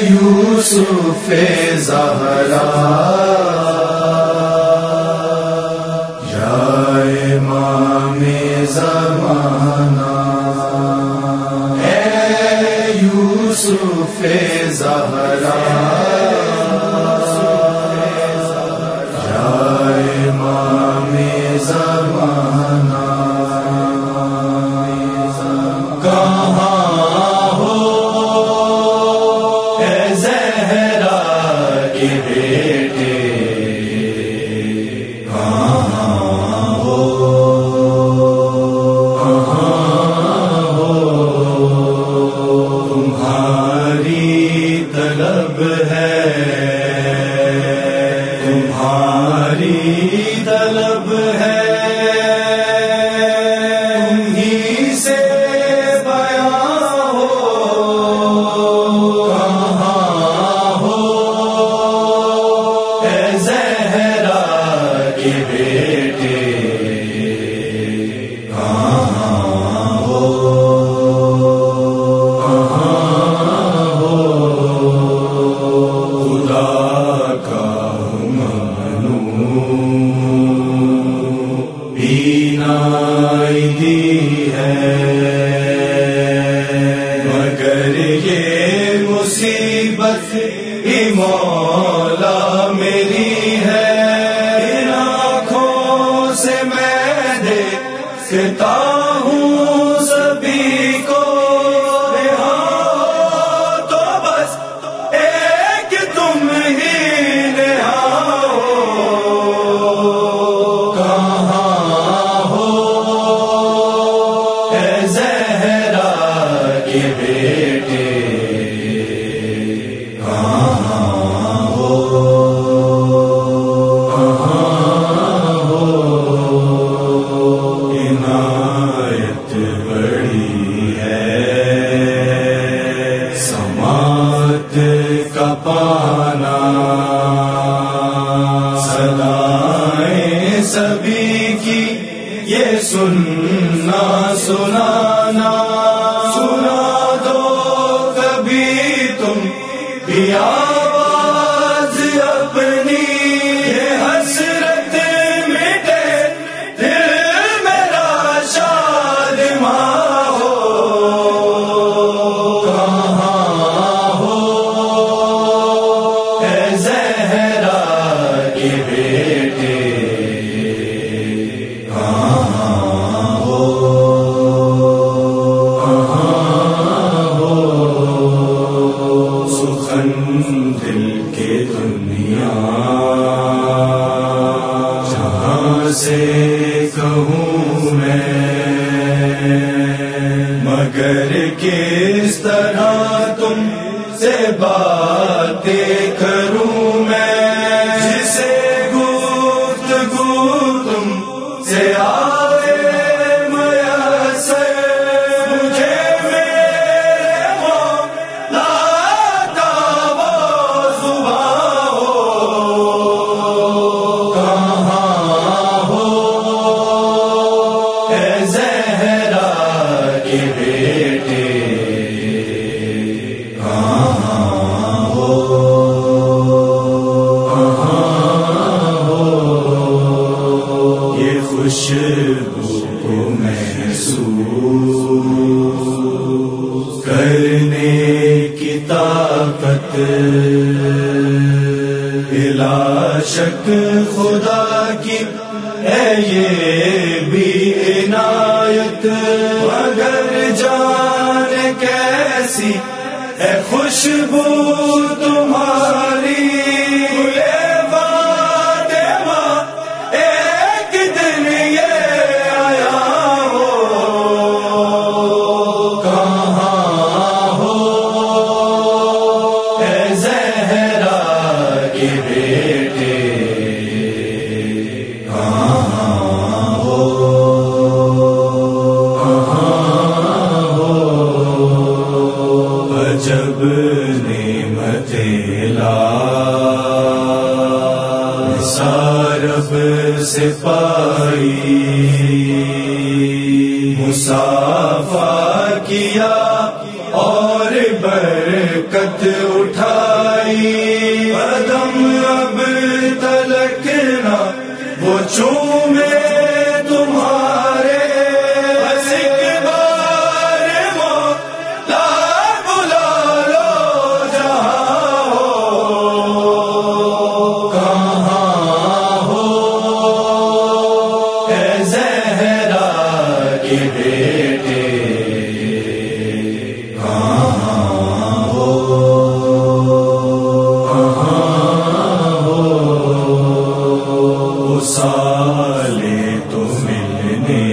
یوسف زہرا یا امام زمانہ، اے یوسف زہرا یا امام زمانہ، کہاں ہو اے زہرا کے بیٹے، طلب ہے تمہاری طلب ہے، تمہیں سے بیاں ہو، کہاں ہو اے زہرا کے بیٹے، کہاں ہو دی ہے، مگر یہ مصیبت ہی مولا میری ہے، ان آنکھوں سے میں دیکھتا ہوں سبھی کو، یہاں تو بس ایک تم ہی نہاں ہو، کہاں ہو اے زہرا کے بیٹے، کہاں ہو عنایت بڑی ہے سماعت کا پانا، صدائیں سبھی کی یہ سننا سنانا، سنا دو کبھی تم بھی آواز اپنی، یہ حسرت مٹے دل میرا شادماں ہو، کہاں ہو اے زہرا کے بیٹے، دل کے دنیا جہاں سے کہوں میں، مگر کس طرح تم سے باتیں کروں میں، جسے گفتگو تم سے آئے میسر، مجھے خوشبو کو محسوس کرنے کی طاقت، بلا شک خدا کی ہے یہ بھی عنایت، مگر جان کیسی ہے خوشبو تمہاری، جب نعمتیں لا سارب سے پائی، مسافہ کیا اور برکت دولت اٹھائی قدم اب تلک نہ وہ چومے تمہارے بس ایک بار مولا بلا لو جہاں ہو کہاں ہو اے زہرا کے بیٹے سالے تو ملنے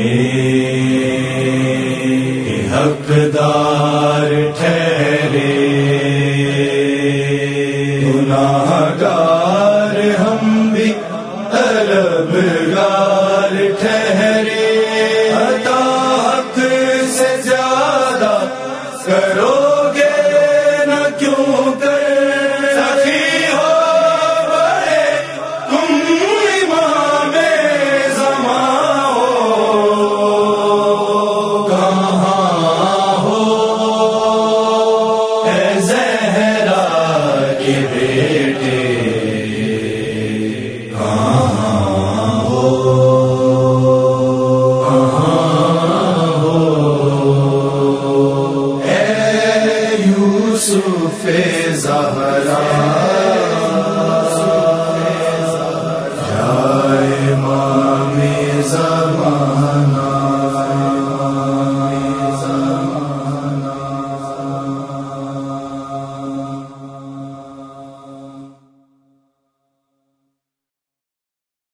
حقدار ٹھہرے گناہگار ہم بھی طلبگار ٹھہرے عطا حق سے زیادہ کرو گے نہ کیوں کر یوسف زہرا یا امام زہرا